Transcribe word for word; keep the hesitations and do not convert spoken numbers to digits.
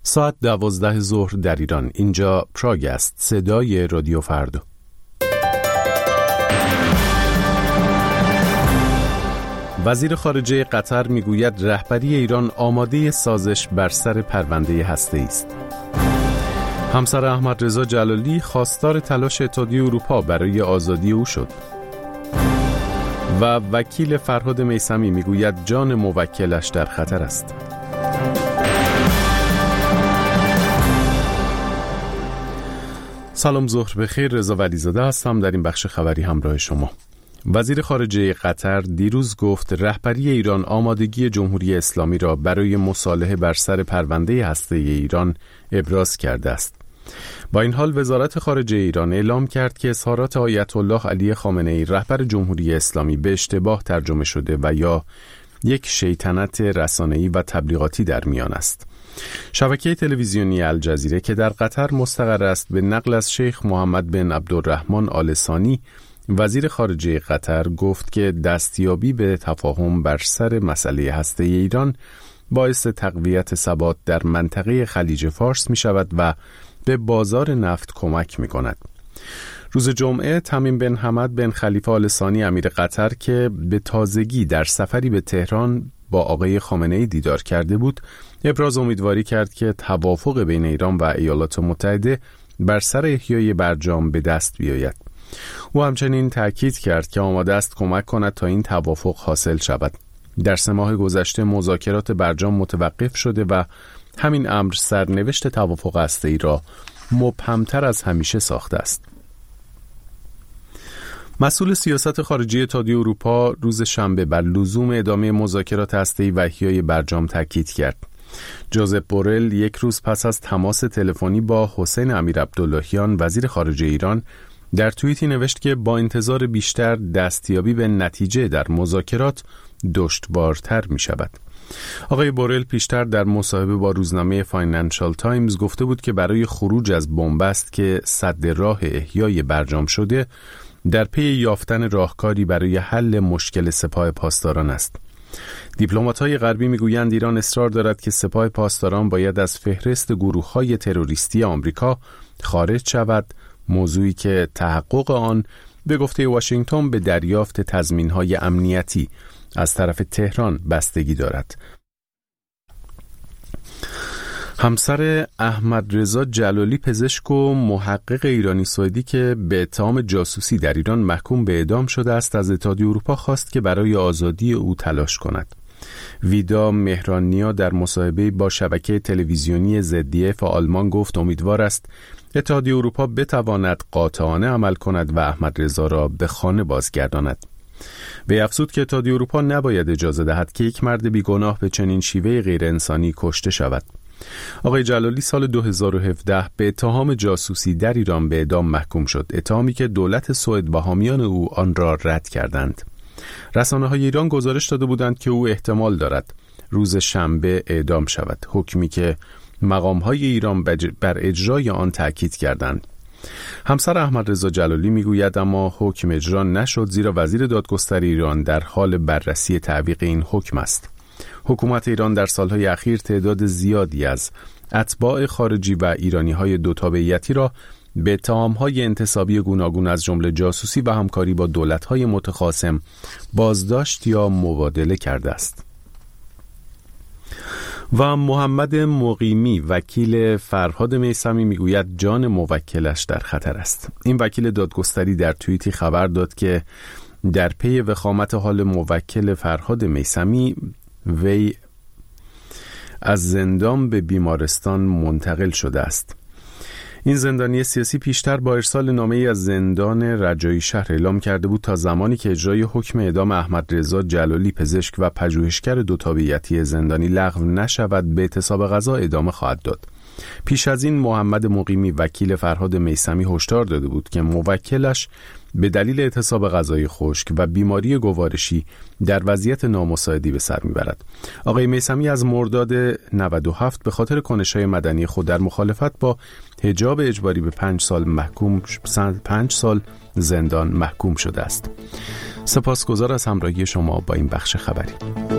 ساعت دوازده ظهر در ایران. اینجا پراگ است، صدای رادیو فردا. وزیر خارجه قطر میگوید رهبری ایران آماده سازش بر سر پرونده هسته‌ای است. همسر احمدرضا جلالی خواستار تلاش اتحادیه اروپا برای آزادی او شد. و وکیل فرهاد میثمی میگوید جان موکلش در خطر است. سلام، ظهر بخیر. رضا ولیزاده هستم. در این بخش خبری همراه شما. وزیر خارجه قطر دیروز گفت رهبری ایران آمادگی جمهوری اسلامی را برای مصالحه بر سر پرونده هسته‌ای ایران ابراز کرده است. با این حال وزارت خارجه ایران اعلام کرد که اظهارات آیت الله علی خامنه‌ای رهبر جمهوری اسلامی به اشتباه ترجمه شده و یا یک شیطنت رسانه‌ای و تبلیغاتی در میان است. شبکه تلویزیونی الجزیره که در قطر مستقر است به نقل از شیخ محمد بن عبدالرحمن آل ثانی وزیر خارجه قطر گفت که دستیابی به تفاهم بر سر مسئله هسته‌ای ایران باعث تقویت ثبات در منطقه خلیج فارس می شود و به بازار نفت کمک می کند. روز جمعه تمیم بن حمد بن خلیفه آل ثانی امیر قطر که به تازگی در سفری به تهران با آقای خامنه‌ای دیدار کرده بود، ابراز امیدواری کرد که توافق بین ایران و ایالات متحده بر سر احیای برجام به دست بیاید. او همچنین تأکید کرد که آماده است کمک کند تا این توافق حاصل شود. در سه ماه گذشته مذاکرات برجام متوقف شده و همین امر سرنوشت توافق هسته‌ای را مبهمتر از همیشه ساخته است. مسئول سیاست خارجی اتحادیه اروپا روز شنبه بر لزوم ادامه مذاکرات هسته‌ای و احیای برجام تاکید کرد. جوزپ بورل یک روز پس از تماس تلفنی با حسین امیرعبداللهیان وزیر خارجه ایران در توییتی نوشت که با انتظار بیشتر دستیابی به نتیجه در مذاکرات دشوارتر می شود. آقای بورل پیشتر در مصاحبه با روزنامه فاینانشال تایمز گفته بود که برای خروج از بنبست که سد راه احیای برجام شده در پی یافتن راهکاری برای حل مشکل سپاه پاسداران است. دیپلمات‌های غربی میگویند ایران اصرار دارد که سپاه پاسداران باید از فهرست گروه‌های تروریستی آمریکا خارج شود، موضوعی که تحقق آن به گفته واشنگتن به دریافت تضمین‌های امنیتی از طرف تهران بستگی دارد. همسر احمدرضا جلالی پزشک و محقق ایرانی سوئدی که به اتهام جاسوسی در ایران محکوم به اعدام شده است از اتحادیه اروپا خواست که برای آزادی او تلاش کند. ویدا مهرانیا در مصاحبه با شبکه تلویزیونی زد دی اف آلمان گفت امیدوار است اتحادیه اروپا بتواند قاطعانه عمل کند و احمدرضا را به خانه بازگرداند. وی افزود که اتحادیه اروپا نباید اجازه دهد که یک مرد بیگناه به چنین شیوه غیر انسانی کشته شود. آقای جلالی سال دو هزار و هفده به اتهام جاسوسی در ایران به اعدام محکوم شد، اتهامی که دولت سوئد و حامیان او آن را رد کردند. رسانه‌های ایران گزارش داده بودند که او احتمال دارد روز شنبه اعدام شود، حکمی که مقام‌های ایران بر اجرای آن تأکید کردند. همسر احمدرضا جلالی میگوید اما حکم اجرا نشد زیرا وزیر دادگستری ایران در حال بررسی تعویق این حکم است. حکومت ایران در سالهای اخیر تعداد زیادی از اتباع خارجی و ایرانی‌های دو تابعیتی را به اتهام‌های انتصابی گوناگون از جمله جاسوسی و همکاری با دولت‌های متخاصم بازداشت یا مبادله کرده است. و محمد مقیمی وکیل فرهاد میثمی میگوید جان موکلش در خطر است. این وکیل دادگستری در توییتی خبر داد که در پی وخامت حال موکل فرهاد میثمی وی از زندان به بیمارستان منتقل شده است. این زندانی سیاسی پیشتر با ارسال نامه‌ای از زندان رجایی شهر اعلام کرده بود تا زمانی که اجرای حکم اعدام احمدرضا جلالی پزشک و پژوهشگر دو تابعیتی زندانی لغو نشود به اعتصاب قضا ادامه خواهد داد. پیش از این محمد مقیمی وکیل فرهاد میثمی هشدار داده بود که موکلش به دلیل اعتصاب غذای خشک و بیماری گوارشی در وضعیت نامساعدی به سر میبرد. آقای میثمی از مرداد نود و هفت به خاطر کنش‌های مدنی خود در مخالفت با حجاب اجباری به پنج سال محکوم پنج سال زندان محکوم شده است. سپاسگزار از همراهی شما با این بخش خبری.